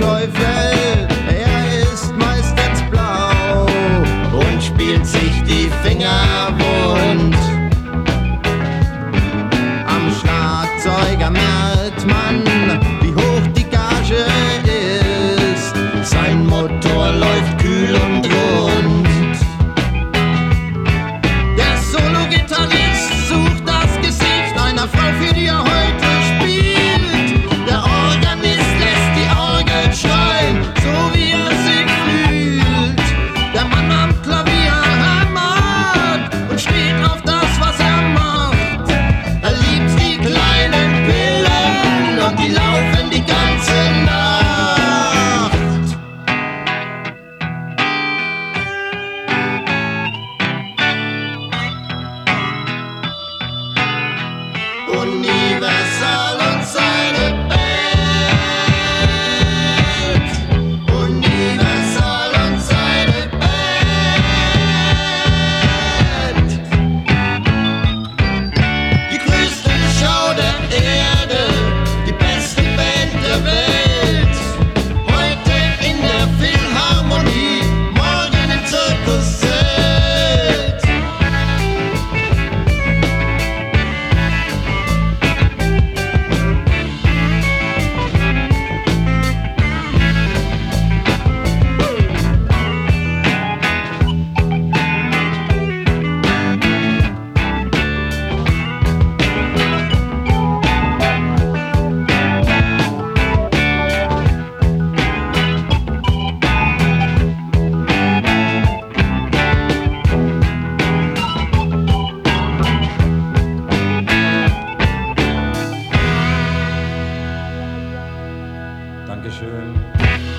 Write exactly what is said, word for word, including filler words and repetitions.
Teufel, er ist meistens blau und spielt sich die Finger wund. Am Schlagzeuger merkt man, wie hoch die Gage ist. Sein Motor läuft kühl und rund. Der Solo-Gitarrist sucht das Gesicht einer Frau, für die er heute spielt. Der Organist lässt die Orgel schreien, so wie er sich fühlt. Der Mann am Klavier hämmert und steht auf das, was er macht. Er liebt die kleinen Pillen und die laufen die ganze Nacht. Universal und seine Band. Universal und seine Band. Die größte Show der Erde, die beste Band der Welt. Heute in der Philharmonie, morgen im Zirkuszelt. Dankeschön.